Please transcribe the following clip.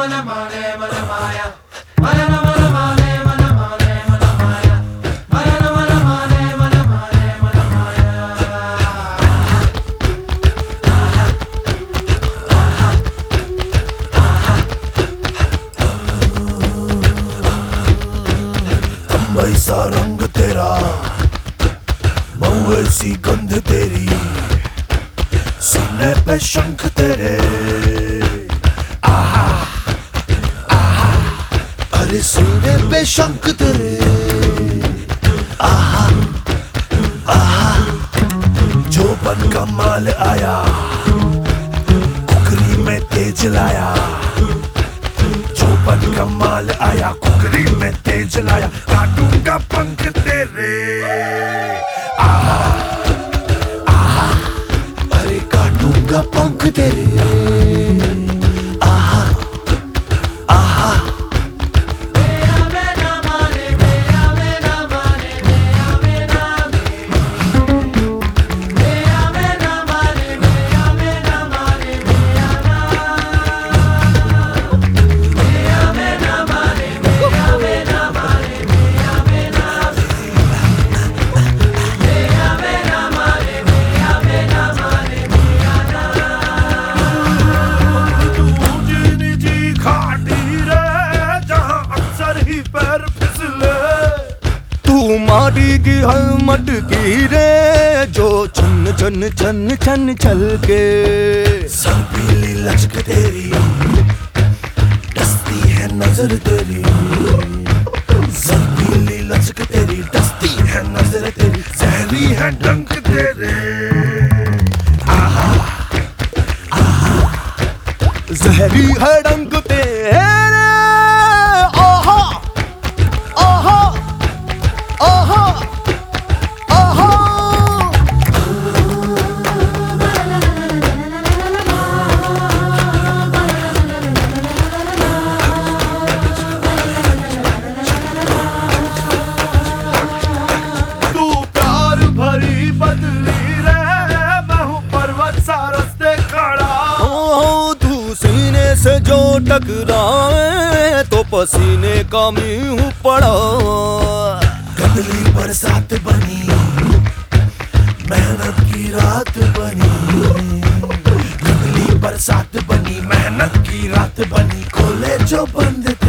मन माने मन माया मन मन माने मन माने मन माया मन मन माने मन माने मन माया अंबर सा रंग तेरा महुए सी गंध तेरी सीने पे शंख तेरे आहा आहा अरे सीने पे शंख तेरे आहा आहा जो बन का माल आया कुकरी में तेज लाया जो बन का माल आया कुकरी में तेज लाया काटूंगा पंख तेरे आहा आहा अरे काटूंगा पंख तेरे आहा आहा माटी की हलमट की रे जो छन छन छन छन छल के सर पीली लचक तेरी डसती है नजर तेरी सर पीली लचक तेरी डसती है नजर तेरी जहरी है डंक तेरे आहा आहा जहरी है डंक तेरे आहा आहा आहा आहा तू प्यार भरी बदली रे मैं हूँ पर्वत सा रस्ते खड़ा तू सीने से जो टकराए तो पसीने का मुंह पड़ा गंदली बरसात बनी मेहनत की रात बनी गंदली बरसात बनी मेहनत की रात बनी खोले जो बंद